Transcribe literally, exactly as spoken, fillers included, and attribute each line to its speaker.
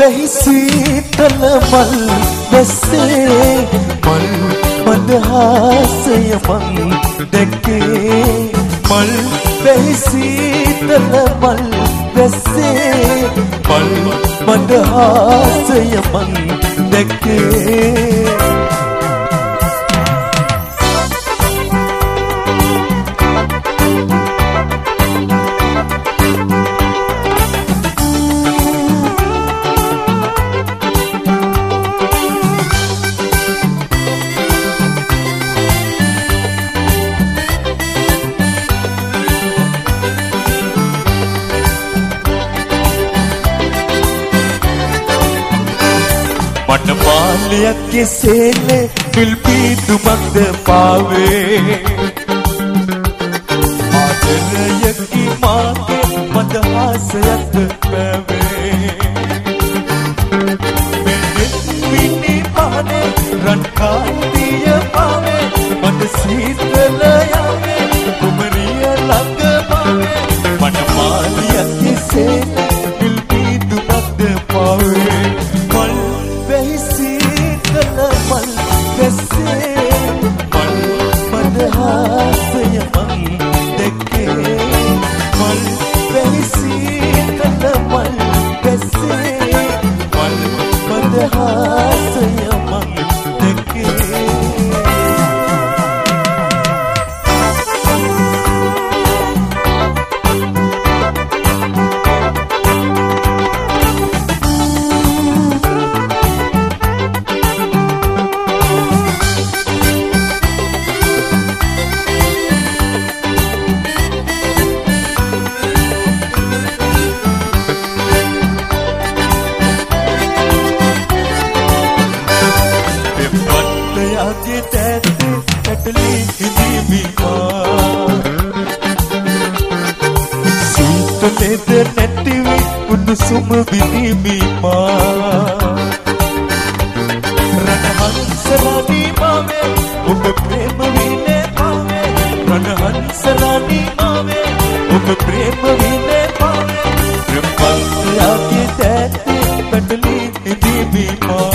Speaker 1: වැහි සීතල මල් දැස්සේ මල් මදහාසය මං දැක්කේ මල් වැහි සීතල මල් දැස්සේ මල් මදහාසය මං දැක්කේ මනමාලයක් කෙසේනේ පිල්පීදුමක්ද පාවේ ආදරයකි මාගේ මදහාසයක්ද පැවේ මෙහෙත් විනි පානේ රන් කාන්තිය පාවේ මද සීතල යන්නේ කුමරිය ළඟ පාවේ මනමාලයක් කෙසේනේ පිල්පීදුමක්ද පාවේ වැහි සීතල මල් දැස්සේ මල් මදහාසය මං දැක්කේ මල් වැහි සීතල මල් දැස්සේ මල් මදහාසය මං දැක්කේ සීතලෙද නැතිවි උණුසුම විනිවිමා රණහංසලානි මාවේ ඔබ ප්‍රේම විනේ පාවේ රණහංසලානි මාවේ ඔබ ප්‍රේම විනේ පාවේ ප්‍රපංචයගේ දැත්තේ පැටලි විනිවිමා